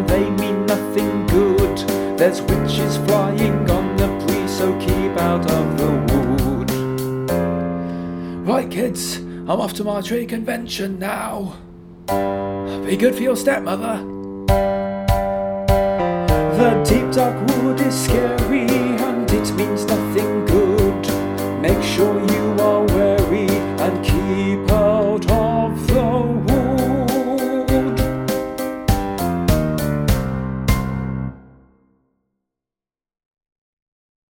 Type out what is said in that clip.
and they mean nothing good. There's witches flying on the breeze, so keep out of the wood. Right kids, I'm off to my tree convention now. Be good for your stepmother. The deep dark wood is scary and it means nothing good. Make sure you are wary and keep out of